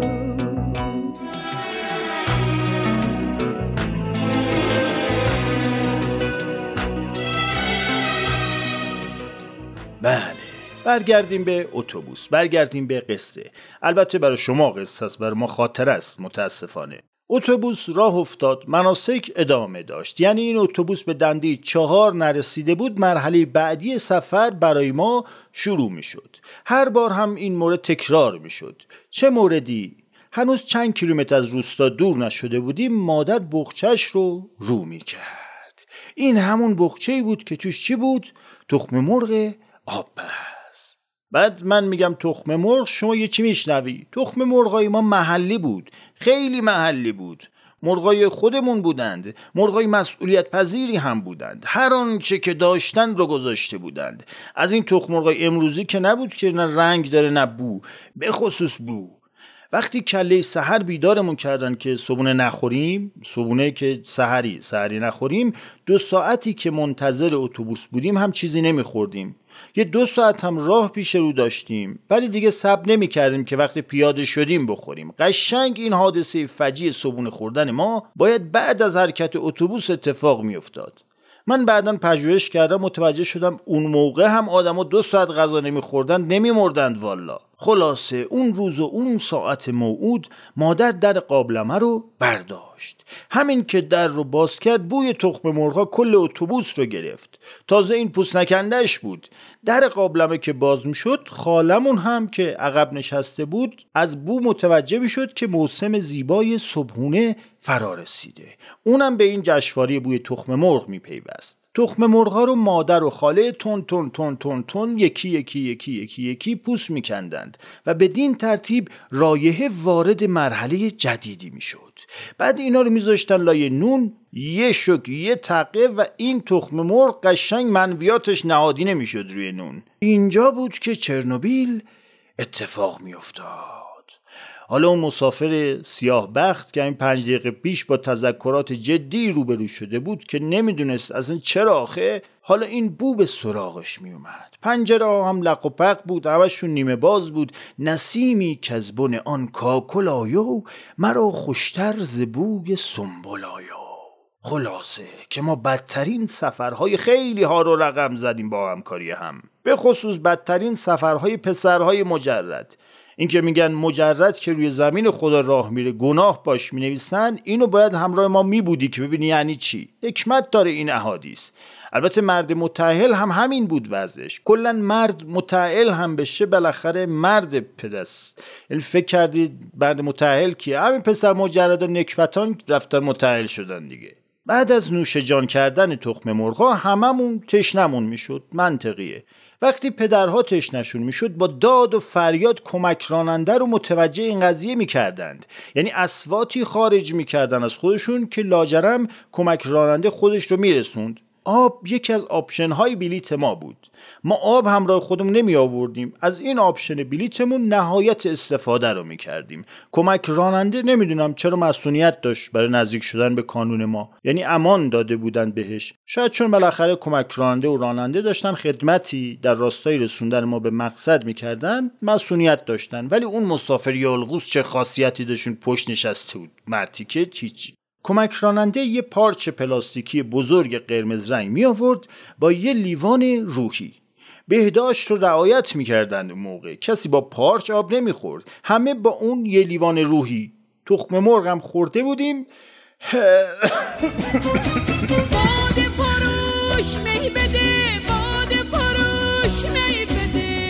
بله، برگردیم به اتوبوس، برگردیم به قصه. البته برای شما قصه است، برای ما خاطره است متاسفانه. اتوبوس راه افتاد، مناسک ادامه داشت. یعنی این اتوبوس به دنده چهار نرسیده بود، مرحله بعدی سفر برای ما شروع می شد. هر بار هم این مورد تکرار می شد. چه موردی؟ هنوز چند کیلومتر از روستا دور نشده بودیم، مادر بخچه‌اش رو رو می کرد. این همون بخچه‌ای بود که توش چی بود؟ تخم مرغ آبپز. بعد من میگم تخم مرغ، شما یه چی میشنوی؟ تخم مرغای ما محلی بود، خیلی محلی بود. مرغای خودمون بودند، مرغای مسئولیت پذیری هم بودند، هر آنچه که داشتن رو گذاشته بودند. از این تخم مرغای امروزی که نبود که نه رنگ داره نه بو، به خصوص بو. وقتی کله سحر بیدارمون کردن که صبونه نخوریم، صبونه که سحری سحری نخوریم، دو ساعتی که منتظر اتوبوس بودیم هم چیزی نمیخوردیم. یه دو ساعت هم راه پیش رو داشتیم، ولی دیگه صبر نمی کردیم که وقتی پیاده شدیم بخوریم. قشنگ این حادثه فجیع صبونه خوردن ما باید بعد از حرکت اتوبوس اتفاق می افتاد. من بعداً پژوهش کردم، متوجه شدم اون موقع هم آدما دو ساعت غذا نمی‌خوردن نمی‌مردند والا. خلاصه اون روز و اون ساعت موعود مادر در قابلمه رو برداشت. همین که در رو باز کرد بوی تخم مرغا کل اتوبوس رو گرفت. تازه این پوست نکنده‌اش بود. در قابلمه که باز می‌شد، خالمون هم که عقب نشسته بود از بو متوجه می‌شد که موسم زیبای صبحونه فرا رسیده. اونم به این جشنواره بوی تخم مرغ میپیوست. تخم مرغ‌ها رو مادر و خاله تون تون تون تون تون یکی یکی یکی یکی یکی پوست میکندند و بدین ترتیب رایحه وارد مرحله جدیدی میشد. بعد اینا رو میذاشتن لای نون، یه شک یه تقه، و این تخم مرغ قشنگ منویاتش نهادی نمیشد روی نون. اینجا بود که چرنوبیل اتفاق میافتاد. حالا اون مسافر سیاه بخت که این پنج دقیقه پیش با تذکرات جدی روبرو شده بود که نمیدونست اصلا چرا آخه، حالا این بو به سراغش میومد. پنجره ها هم لق و پق بود، همشون نیمه باز بود. نسیمی که از بن آن کاکل آیو، مرا خوشتر ز بوی سنبل آیو. خلاصه که ما بدترین سفرهای خیلی ها رو رقم زدیم با همکاری هم، به خصوص بدترین سفرهای پسرهای مجرد. این که میگن مجرد که روی زمین خدا راه میره گناه باش مینویسن، اینو باید همراه ما میبودی که ببینی یعنی چی. حکمت داره این احادیث. البته مرد متأهل هم همین بود وضعش. کلا مرد متأهل هم بشه بالاخره مرد پدست. یعنی فکر کردید مرد متأهل کیه؟ همین پسر مجرد و نکبتان رفتن متأهل شدن دیگه. بعد از نوش جان کردن تخم مرغا هممون تشنمون میشد. منطقیه. وقتی پدرها تشنشون میشد با داد و فریاد کمک راننده رو متوجه این قضیه میکردند. یعنی اصواتی خارج میکردن از خودشون که لاجرم کمک راننده خودش رو میرسوند. آب یکی از آپشن های بلیت ما بود. ما آب همراه خودمون نمی آوردیم. از این آپشن بلیتمون نهایت استفاده رو می کردیم. کمک راننده نمیدونم چرا مسئولیت داشت برای نزدیک شدن به کانون ما. یعنی امان داده بودن بهش. شاید چون بالاخره کمک راننده و راننده داشتن خدمتی در راستای رسوندن ما به مقصد می کردن، مسئولیت داشتن. ولی اون مسافر یالغوس چه خاصیتی داشتون پشت نشسته بود؟ مرتی که هیچی. کمک راننده یه پارچه پلاستیکی بزرگ قرمز رنگ می آورد با یه لیوان روحی. بهداشت رو رعایت می کردن اون موقع. کسی با پارچ آب نمی خورد. همه با اون یه لیوان روحی. تخم مرغ هم خورده بودیم. باد فروش می بده، باد فروش می بده.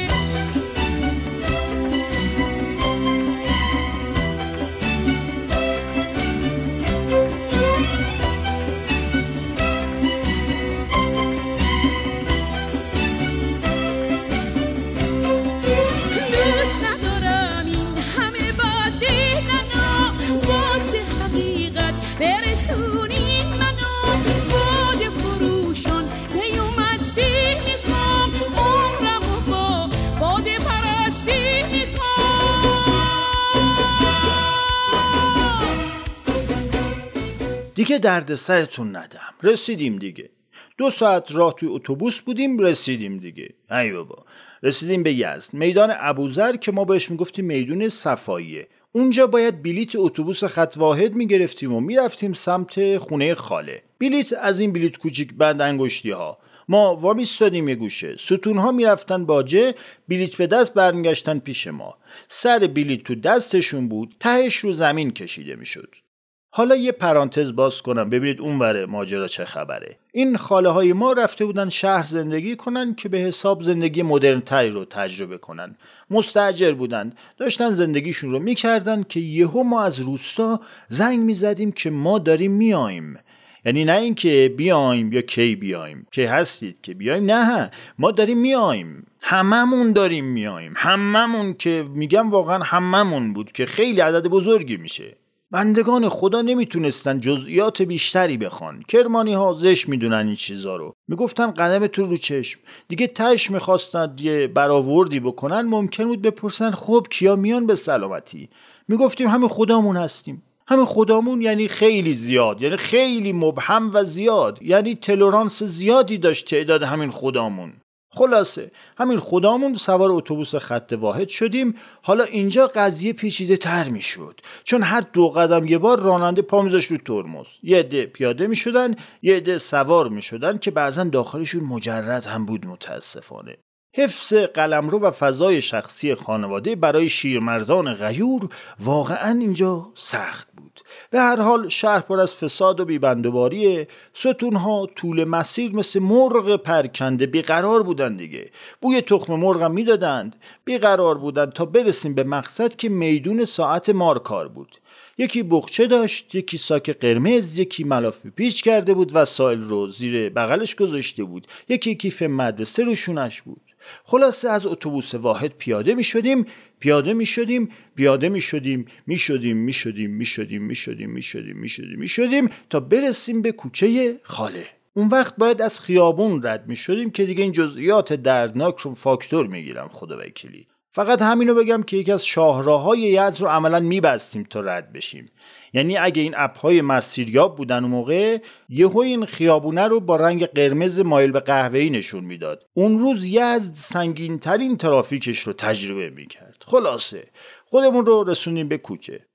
دیگه درد سرتون ندم. رسیدیم دیگه. دو ساعت راه توی اتوبوس بودیم، رسیدیم دیگه. ای بابا. رسیدیم به یزد. میدان ابوذر که ما بهش میگفتیم میدون صفاییه. اونجا باید بلیت اتوبوس خط واحد میگرفتیم و میرفتیم سمت خونه خاله. بلیت از این بلیت کوچیک بند انگشتی ها. ما وامیستادیم یه گوشه. ستون ها میرفتن باجه، بلیت به دست برمیگشتن پیش ما. سر بلیت تو دستشون بود، تهش رو زمین کشیده میشد. حالا یه پرانتز باز کنم ببینید اونوره ماجرا چه خبره. این خاله های ما رفته بودن شهر زندگی کنن که به حساب زندگی مدرن تری رو تجربه کنن. مستاجر بودن، داشتن زندگیشون رو میکردن که یهو ما از روستا زنگ میزدیم که ما داریم میاییم. یعنی نه این که بیایم یا کی بیایم، کی هستید که بیایم، نه، ما داریم میایم، هممون داریم میایم، هممون که میگم واقعا هممون بود که خیلی عدد بزرگی میشه. بندگان خدا نمیتونستن جزئیات بیشتری بخوان. کرمانی ها زش میدونن این چیزا رو. میگفتن قدمتون رو چشم. دیگه تش میخواستن یه برآوردی بکنن، ممکن بود بپرسن خب کیا میان به سلامتی. میگفتیم همین خدامون هستیم. همین خدامون یعنی خیلی زیاد، یعنی خیلی مبهم و زیاد، یعنی تلورانس زیادی داشت تعداد همین خدامون. خلاصه همین خدامون سوار اتوبوس خط واحد شدیم. حالا اینجا قضیه پیچیده تر می شد، چون هر دو قدم یه بار راننده پا می داشت رو ترمز. یه عده پیاده می شدن، یه عده سوار می شدن که بعضا داخلشون مجرد هم بود. متاسفانه حفظ قلمرو و فضای شخصی خانواده برای شیرمردان غیور واقعا اینجا سخت بود. به هر حال شهر پر از فساد و بیبندوباریه. ستونها طول مسیر مثل مرغ پرکنده بیقرار بودن دیگه. بوی تخم مرغ هم میدادند. بیقرار بودن تا برسیم به مقصد که میدون ساعت مارکار بود. یکی بخچه داشت، یکی ساک قرمز، یکی ملافه پیچ کرده بود و سایل رو زیر بغلش گذاشته بود، یکی کیف مدرسه رو شونش بود. خلاصه از اتوبوس واحد پیاده می شدیم پیاده می شدیم پیاده می شدیم می شدیم می شدیم می شدیم می شدیم می شدیم می شدیم می شدیم تا برسیم به کوچه خاله. اون وقت باید از خیابون رد می شدیم که دیگه این جزئیات دردناک رو فاکتور می گیرم خدا وکیلی. فقط همینو بگم که یکی از شاهراهای یزد رو عملا میبستیم تا رد بشیم. یعنی اگه این اپ‌های مسیریاب بودن اون موقع، یهو این خیابونه رو با رنگ قرمز مایل به قهوه‌ای نشون میداد. اون روز یزد سنگین ترین ترافیکش رو تجربه میکرد. خلاصه خودمون رو رسونیم به کوچه.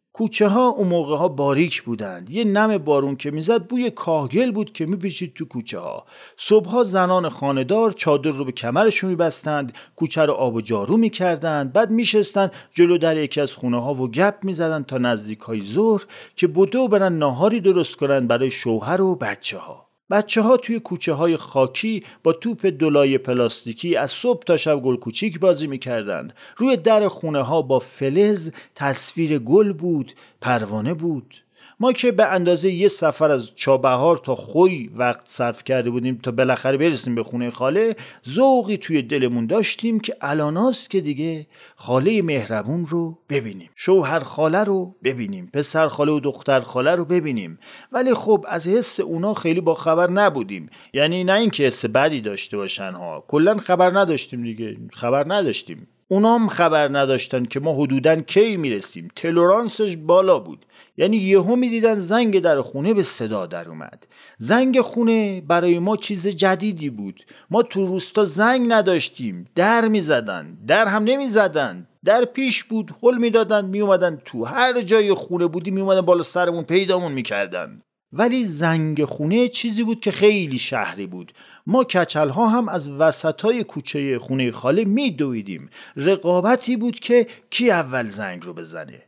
کوچه ها اون موقع ها باریک بودند. یه نم بارون که میزد بوی کاهگل بود که میپیچید تو کوچه ها. صبحها زنان خانه‌دار چادر رو به کمرشون میبستند، کوچه رو آب و جارو میکردند، بعد میشستند جلو در یکی از خونه ها و گپ میزدند تا نزدیک های ظهر که بدو برن ناهاری درست کنند برای شوهر و بچه ها. بچه ها توی کوچه های خاکی با توپ دولای پلاستیکی از صبح تا شب گل کوچیک بازی میکردن. روی در خونه ها با فلز تصویر گل بود، پروانه بود. ما که به اندازه یه سفر از چابهار تا خوی وقت صرف کرده بودیم تا بالاخره برسیم به خونه خاله، ذوقی توی دلمون داشتیم که الاناست که دیگه خاله مهربون رو ببینیم، شوهر خاله رو ببینیم، پسر خاله و دختر خاله رو ببینیم. ولی خب از حس اونا خیلی با خبر نبودیم. یعنی نه اینکه حس بدی داشته باشن ها، کلا خبر نداشتیم دیگه، خبر نداشتیم. اونام خبر نداشتن که ما حدوداً کی میرسیم. تلرانسش بالا بود. یعنی یهو میدیدن زنگ در خونه به صدا در اومد. زنگ خونه برای ما چیز جدیدی بود. ما تو روستا زنگ نداشتیم، در میزدن، در هم نمیزدن، در پیش بود، هل میدادن، میومدن تو. هر جای خونه بودی میومدن بالا سرمون پیدامون میکردن. ولی زنگ خونه چیزی بود که خیلی شهری بود. ما کچل ها هم از وسطای کوچه خونه خاله میدویدیم. رقابتی بود که کی اول زنگ رو بزنه.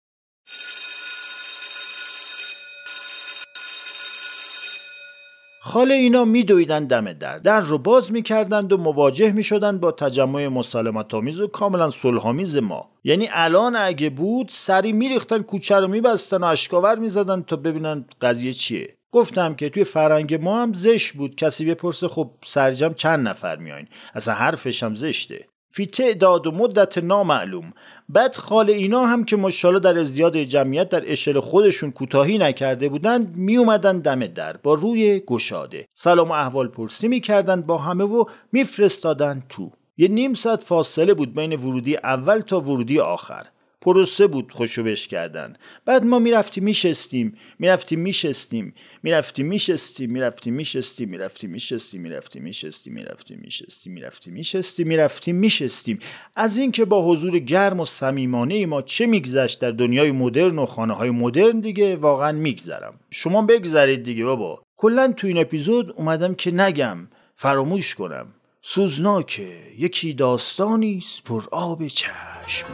خاله اینا میدویدن دم در در رو باز میکردند و مواجه میشدند با تجمع مسالمت آمیز و کاملا صلح‌آمیز ما. یعنی الان اگه بود سری میریختن کوچه رو میبستن و اشکاور میزدن تا ببینن قضیه چیه. گفتم که توی فرهنگ ما هم زشت بود کسی بپرسه خب سرجم چند نفر میاین، اصلا حرفش هم زشته، فی تعداد و مدت نامعلوم. بعد خاله اینا هم که ماشاءالله در ازدیاد جمعیت در اشل خودشون کوتاهی نکرده بودند، می اومدن دم در با روی گشاده سلام و احوال پرسی میکردن با همه و میفرستادن تو. یه نیم ساعت فاصله بود بین ورودی اول تا ورودی آخر. پروسه بود خوشو بش کردن. بعد ما میرفتیم میشستیم میرفتیم میشستیم میرفتیم میشستیم میرفتیم میشستیم میرفتیم میشستیم میرفتیم میشستیم میرفتیم میشستیم میرفتیم میشستیم میرفتیم میشستیم از این که با حضور گرم و صمیمانه ما چه میگذشت در دنیای مدرن و خانه های مدرن دیگه واقعا میگذرم. شما بگذرید دیگه بابا. کلا تو این اپیزود اومدم که نگم، فراموش کنم. سوزناکه، یکی داستانیست پر آب چشم.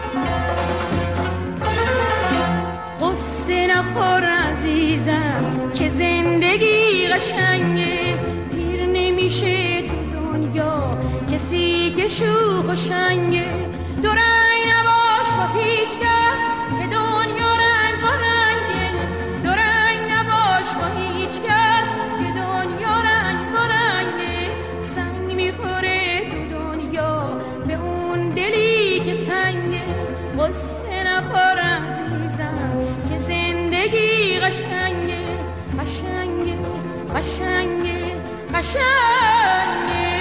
قصه نخور عزیزم که زندگی قشنگه، پیر نمیشه تو دنیا کسی که شوخ و شنگه. دو رنگ نباش با هیچ کس که دنیا رنگ با رنگه، دو رنگ نباش با هیچ کس که دنیا رنگ با رنگه. سنگ میخوره تو دنیا به اون دلی که سنگه. قصه نخور عزیزم که زندگی قشنگه، قشنگه قشنگه قشنگه.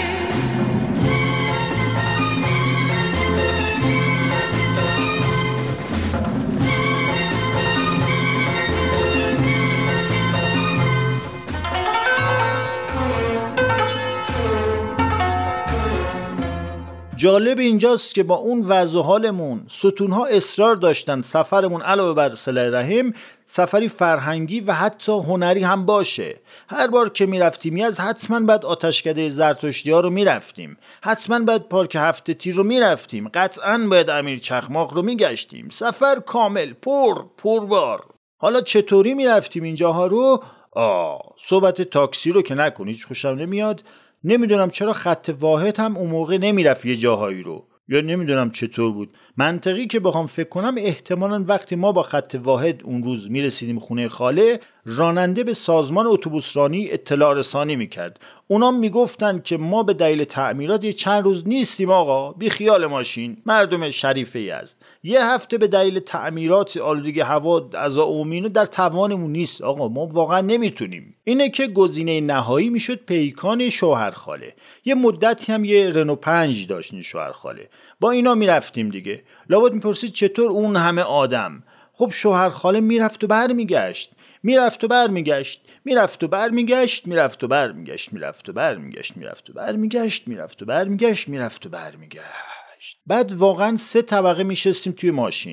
جالب اینجاست که با اون وضع حالمون ستونها اصرار داشتن سفرمون علاوه بر صله رحم سفری فرهنگی و حتی هنری هم باشه. هر بار که میرفتیم یز حتما بعد آتشکده زرتشتی ها رو میرفتیم، حتما بعد پارک هفته تیر رو میرفتیم، قطعا باید امیر چخماق رو میگشتیم. سفر کامل پر پربار. حالا چطوری میرفتیم اینجاها رو؟ آه صحبت تاکسی رو که نکنی، هیچ خوشم نمیاد. نمیدونم چرا خط واحد هم اون موقع نمیرفت یه جاهایی رو، یا نمیدونم چطور بود. منطقی که بخوام فکر کنم احتمالاً وقتی ما با خط واحد اون روز میرسیدیم خونه خاله، راننده به سازمان اتوبوسرانی اطلاع رسانی میکرد. اونا میگفتن که ما به دلیل تعمیرات یه چند روز نیستیم آقا، بی خیال ماشین، مردم شریفه یزد یه هفته به دلیل تعمیرات آلودگی هوا از عمومی در توانمون نیست آقا، ما واقعا نمیتونیم. اینه که گزینه نهایی میشد پیکان شوهر خاله. یه مدتی هم یه رنو پنج داشتین شوهر خاله. با اینا میرفتیم دیگه. لابد میپرسید چطور اون همه آدم؟ خب شوهر خاله میرفت و برمیگشت، میرفت و برمیگشت، میرفت و برمیگشت، میرفت و برمیگشت، میرفت و برمیگشت، میرفت و برمیگشت، میرفت و برمیگشت، میرفت و برمیگشت. بعد واقعا سه طبقه میشستیم توی ماشین.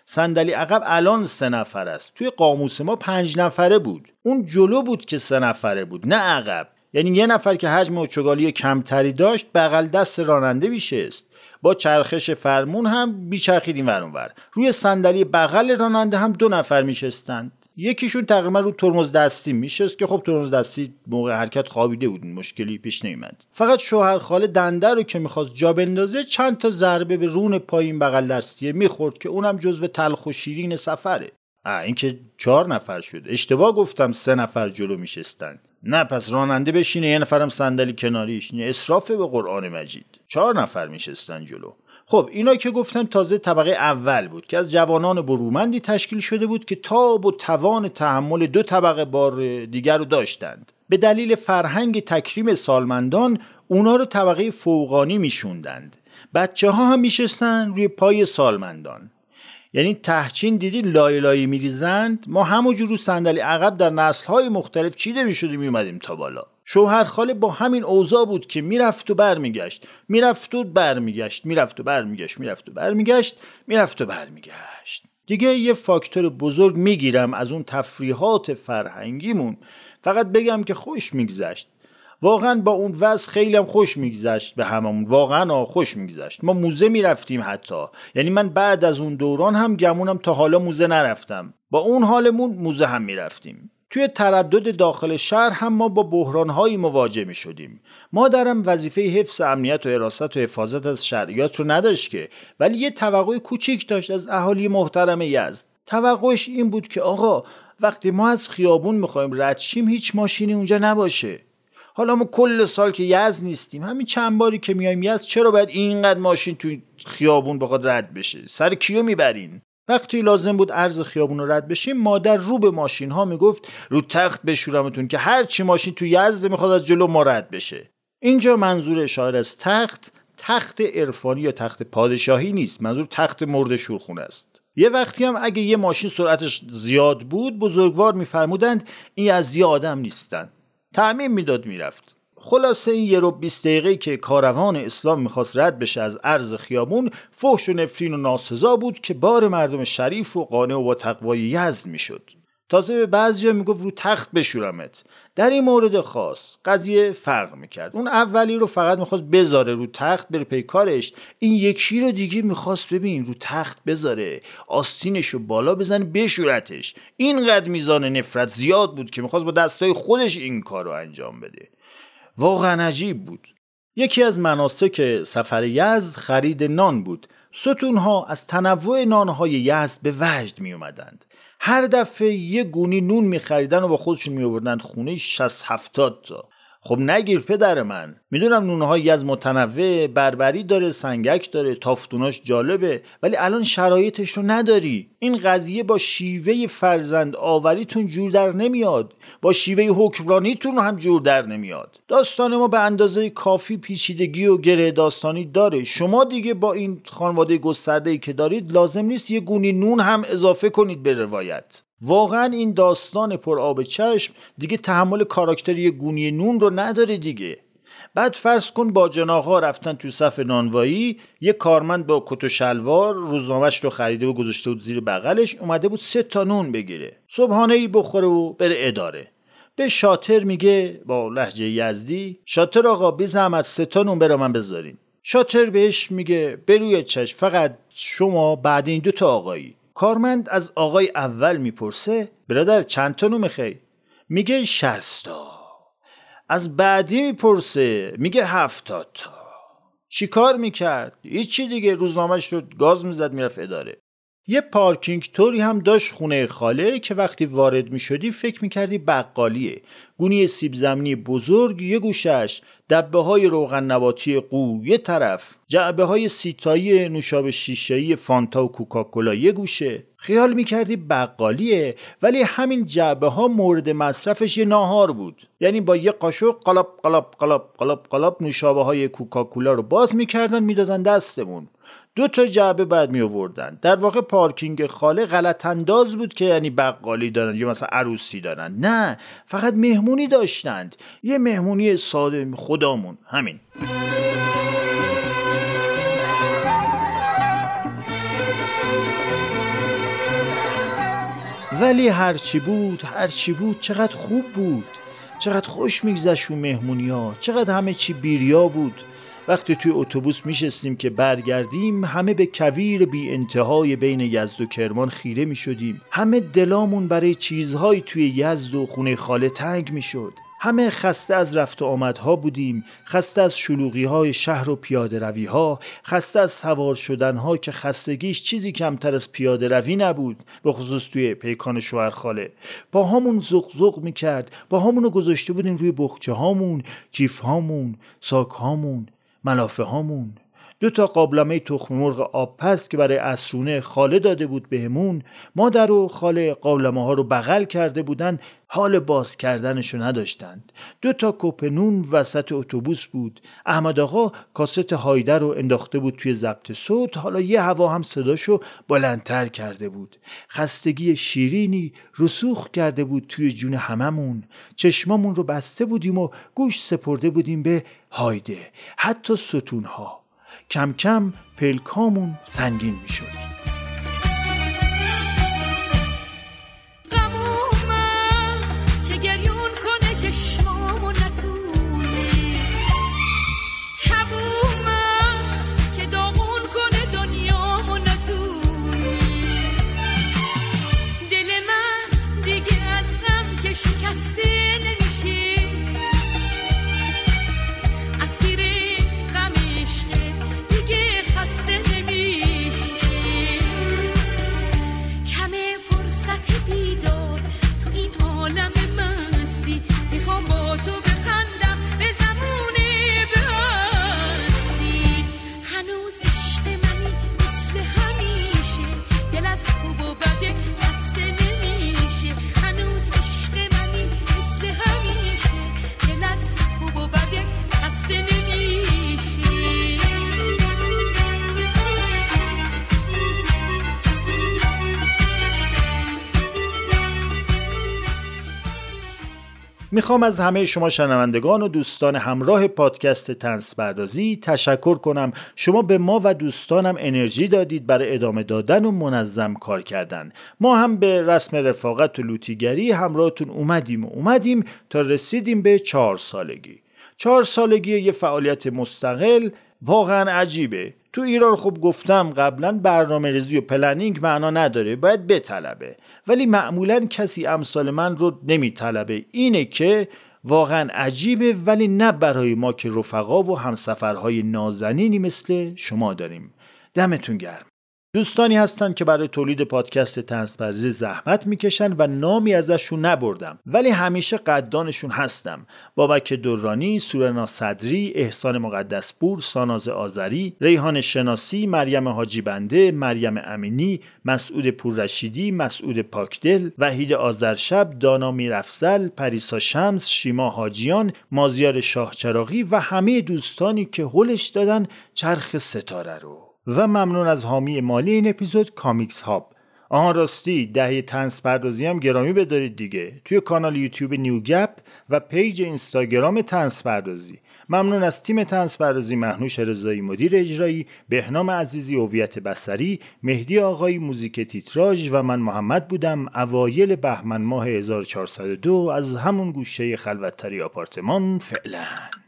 صندلی عقب الان سه نفر است، توی قاموس ما پنج نفره بود. اون جلو بود که سه نفره بود، نه عقب. یعنی یه نفر که حجم و چگالی کمتری داشت بغل دست راننده میشست، با چرخش فرمون هم بیچرخید این ور اون ور. روی صندلی بغل راننده هم دو نفر میشستند. یکیشون تقریبا رو ترمز دستی میشست که خب ترمز دستی موقع حرکت خوابیده بود، مشکلی پیش نمیاد. فقط شوهر خاله دنده رو که میخواست جا بندازه چند تا ضربه به رون پایین بغل دستیه میخورد که اونم جزو تلخ و شیرین سفره. آ این که چهار نفر شد. اشتباه گفتم سه نفر جلو میشستن. نه پس راننده بشینه یه نفرم صندلی کناریش. نه اسرافه به قرآن مجید. چهار نفر میشستن جلو. خب اینا که گفتم تازه طبقه اول بود که از جوانان برومندی تشکیل شده بود که تاب و توان تحمل دو طبقه بار دیگر رو داشتند. به دلیل فرهنگ تکریم سالمندان اونا رو طبقه فوقانی میشوندند. بچه ها هم میشستن روی پای سالمندان. یعنی تهچین دیدی لای لای میریزند، ما همونجور رو صندلی عقب در نسل‌های مختلف چیده میشدیم میومدیم تا بالا. شوهر خاله با همین اوضاع بود که میرفت و برمیگشت، میرفت و برمیگشت، میرفت و برمیگشت، میرفت و برمیگشت، میرفت و برمیگشت. دیگه یه فاکتور بزرگ میگیرم از اون تفریحات فرهنگیمون، فقط بگم که خوش میگذشت. واقعا با اون وضع خیلی هم خوش میگذشت به هممون، واقعا خوش میگذشت. ما موزه میرفتیم حتی، یعنی من بعد از اون دوران هم گمونم تا حالا موزه نرفتم، با اون حالمون موزه هم میرفتیم. توی تردد داخل شهر هم ما با بحران‌هایی مواجه می‌شدیم. مادرم وظیفه حفظ امنیت و حراست و حفاظت از شرعیات رو نداشت که، ولی یه توقع کوچیک داشت از اهالی محترم یزد. توقعش این بود که آقا وقتی ما از خیابون می‌خوایم رد شیم هیچ ماشینی اونجا نباشه. حالا ما کل سال که یزد نیستیم، همین چند باری که میایم یزد چرا باید اینقدر ماشین توی خیابون بخواد رد بشه؟ سر کیو میبرین؟ وقتی لازم بود عرض خیابون رو رد بشیم مادر رو به ماشین ها میگفت رو تخت بشورمتون که هر چی ماشین تو یزد میخواد از جلو ما رد بشه. اینجا منظور اشاره از تخت تخت عرفانی یا تخت پادشاهی نیست، منظور تخت مرد شورخونه است. یه وقتی هم اگه یه ماشین سرعتش زیاد بود بزرگوار میفرمودند این یزدی آدم نیستن، تعمیم میداد میرفت. خلاصه این یه رو بیست دقیقه که کاروان اسلام میخواست رد بشه از عرض خیابون، فحش و نفرین و ناسزا بود که بار مردم شریف و قانع و با تقوای یزد میشد. تازه به بعضیا میگفت رو تخت بشورمت. در این مورد خاص قضیه فرق میکرد. اون اولی رو فقط میخواست بذاره رو تخت بره پی کارش، این یکی رو دیگه میخواست ببین رو تخت بذاره، آستینش رو بالا بزنه بشورتش. اینقدر میزان نفرت زیاد بود که میخواست با دستای خودش این کار رو انجام بده. واقعا عجیب بود. یکی از مناسک سفر یزد خرید نان بود. ستونها از تنوع نانهای یزد به وجد می اومدند. هر دفعه یه گونی نون می خریدن و با خودشون می آوردند خونه شصت هفتاد تا. خب نگیر پدر من، میدونم نونهای یزد متنوع، بربری داره، سنگک داره، تافتوناش جالبه، ولی الان شرایطش رو نداری. این قضیه با شیوه فرزند آوریتون جور در نمیاد، با شیوه حکمرانیتون هم جور در نمیاد. داستان ما به اندازه کافی پیچیدگی و گره داستانی داره. شما دیگه با این خانواده گسترده‌ای که دارید لازم نیست یه گونی نون هم اضافه کنید به روایت. واقعا این داستان پر آب چشم دیگه تحمل کاراکتری گونی نون رو نداره دیگه. بعد فرض کن با جناح‌ها رفتن تو صف نانوایی، یه کارمند با کت و شلوار روزنامه‌اش رو خریده و گذاشته بود زیر بغلش، اومده بود سه تا نون بگیره، صبحانه‌ای بخوره و بره اداره. به شاطر میگه با لهجه یزدی، شاطر آقا بی زحمت سه تا نون برا من بذارین. شاطر بهش میگه بروی چشم، فقط شما بعد این دو تا آقایی. کارمند از آقای اول میپرسه برادر چند تا نون میخوای؟ میگه شصت تا. از بعدی میپرسه میگه هفتاد تا. چی کار میکرد؟ هیچی دیگه، روزنامه‌اش رو گاز میزد میرفت اداره. یه پارکینگ توری هم داشت خونه خاله که وقتی وارد میشدی فکر میکردی بقالیه. گونی سیب زمینی بزرگ یه گوشش، دبه های روغن نباتی قو یه طرف، جعبه های سیتایی نوشابه شیشه‌ای فانتا و کوکاکولا یه گوشه. خیال میکردی بقالیه، ولی همین جعبه ها مورد مصرفش یه ناهار بود. یعنی با یه قاشق قلاب قلاب قلاب قلاب قلاب نوشابه های کوکاکولا رو باز میکردن میدادن دستمون. دو تا جعبه بعد می آوردن. در واقع پارکینگ خاله غلط انداز بود که یعنی بقالی دارن یا مثلا عروسی دارن. نه، فقط مهمونی داشتند، یه مهمونی ساده خدامون، همین. ولی هرچی بود هرچی بود چقدر خوب بود، چقدر خوش میگذشت اون مهمونی‌ها، چقدر همه چی بیریا بود. وقتی توی اتوبوس میشستیم که برگردیم همه به کویر بی انتهای بین یزد و کرمان خیره میشدیم. همه دلامون برای چیزهایی توی یزد و خونه خاله تنگ میشد. همه خسته از رفت و آمدها بودیم، خسته از شلوغی‌های شهر و پیاده روی‌ها، خسته از سوار شدن‌ها که خستگیش چیزی کمتر از پیاده روی نبود، به خصوص توی پیکان شوهر خاله. با همون زغ زغ می‌کرد، با همونو گذاشته بودیم روی بخچه‌هامون، جیف‌هامون، ساک‌هامون، ملافه هامون. دو تا قابلمه تخم مرغ آب پست که برای عصرونه خاله داده بود بهمون، مادر و خاله قابلمه ها رو بغل کرده بودن، حال باز کردنشو نداشتند. دو تا کپ نون وسط اتوبوس بود. احمد آقا کاست هایده رو انداخته بود توی ضبط صوت، حالا یه هوا هم صداشو بلندتر کرده بود. خستگی شیرینی رسوخ کرده بود توی جون هممون. چشمامون رو بسته بودیم و گوش سپرده بودیم به هایده، حتی ستونها. کم کم پلکامون سنگین می شد. میخوام از همه شما شنوندگان و دوستان همراه پادکست طنز پردازی تشکر کنم. شما به ما و دوستانم انرژی دادید برای ادامه دادن و منظم کار کردن. ما هم به رسم رفاقت و لوطیگری همراهتون اومدیم و اومدیم تا رسیدیم به چهار سالگی. چهار سالگی یه فعالیت مستقل واقعا عجیبه. تو ایران خب گفتم قبلا برنامه ریزی و پلنینگ معنا نداره، باید بطلبه، ولی معمولا کسی امثال من رو نمیطلبه. اینه که واقعا عجیبه، ولی نه برای ما که رفقا و همسفرهای نازنینی مثل شما داریم. دمتون گرم. دوستانی هستن که برای تولید پادکست طنز پردازی زحمت میکشن و نامی ازشون نبردم، ولی همیشه قدردانشون هستم. بابک درانی، سورنا صدری، احسان مقدسپور، ساناز آذری، ریحان شناسی، مریم حاجی بنده، مریم امینی، مسعود پوررشیدی، مسعود پاکدل، وحید آذرشب، دانا میرافضل، پریسا شمس، شیما حاجیان، مازیار شاهچراغی و همه دوستانی که هلش دادن چرخ ستاره رو. و ممنون از حامی مالی این اپیزود کامیکس هاب. آها راستی دهه طنز پردازی هم گرامی بدارید دیگه، توی کانال یوتیوب نیو گپ و پیج اینستاگرام طنز پردازی. ممنون از تیم طنز پردازی، مهنوش رضایی مدیر اجرایی، بهنام عزیزی هویت بصری، مهدی آقایی موزیک تیتراژ و من محمد بودم. اوایل بهمن ماه هزار و چهارصد و دو از همون گوشه خلوت‌تری آپارتمان فعلا.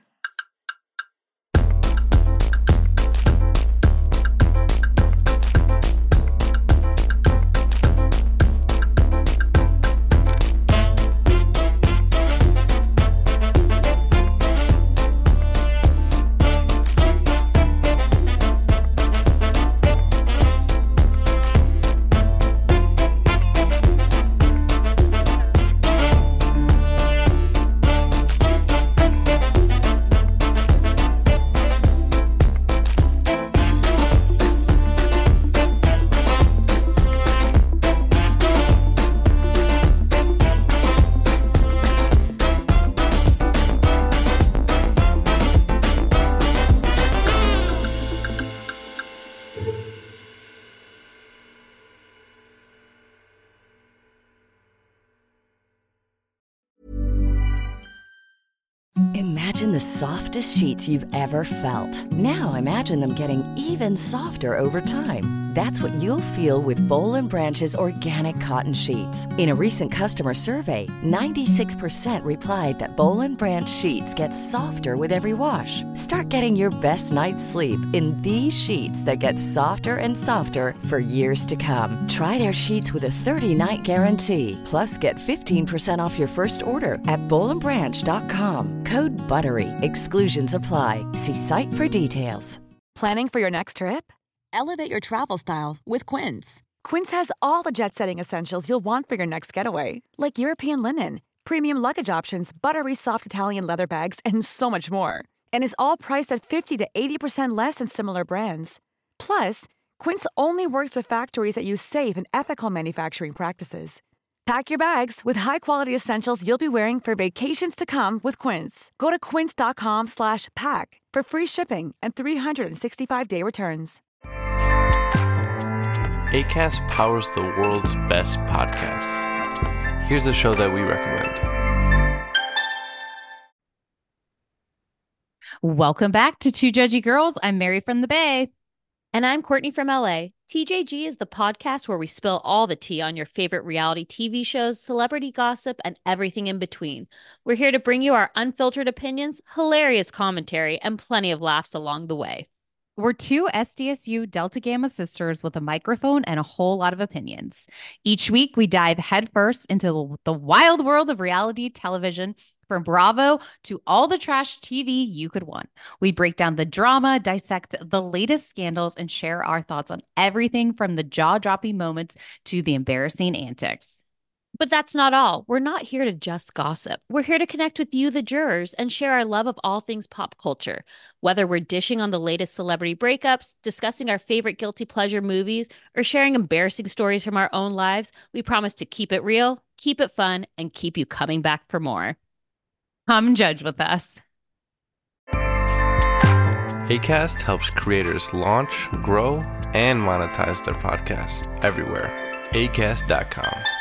Imagine the softest sheets you've ever felt. Now imagine them getting even softer over time. That's what you'll feel with Boll and Branch's organic cotton sheets. In a recent customer survey, ninety-six percent replied that Boll and Branch sheets get softer with every wash. Start getting your best night's sleep in these sheets that get softer and softer for years to come. Try their sheets with a thirty-night guarantee. Plus, get fifteen percent off your first order at boll and branch dot com. Code BUTTERY. Exclusions apply. See site for details. Planning for your next trip? Elevate your travel style with Quince. Quince has all the jet-setting essentials you'll want for your next getaway, like European linen, premium luggage options, buttery soft Italian leather bags, and so much more. And is all priced at fifty to eighty percent less than similar brands. Plus, Quince only works with factories that use safe and ethical manufacturing practices. Pack your bags with high-quality essentials you'll be wearing for vacations to come with Quince. Go to quince dot com slash pack for free shipping and three sixty-five day returns. Acast powers the world's best podcasts. Here's a show that we recommend. Welcome back to Two Judgy Girls. I'm Mary from the Bay. And I'm Courtney from L A. T J G is the podcast where we spill all the tea on your favorite reality T V shows, celebrity gossip, and everything in between. We're here to bring you our unfiltered opinions, hilarious commentary, and plenty of laughs along the way. We're two S D S U Delta Gamma sisters with a microphone and a whole lot of opinions. Each week, we dive headfirst into the wild world of reality television, from Bravo to all the trash T V you could want. We break down the drama, dissect the latest scandals, and share our thoughts on everything from the jaw-dropping moments to the embarrassing antics. But that's not all. We're not here to just gossip. We're here to connect with you, the jurors, and share our love of all things pop culture. Whether we're dishing on the latest celebrity breakups, discussing our favorite guilty pleasure movies, or sharing embarrassing stories from our own lives, we promise to keep it real, keep it fun, and keep you coming back for more. Come judge with us. Acast helps creators launch, grow, and monetize their podcasts everywhere. acast dot com.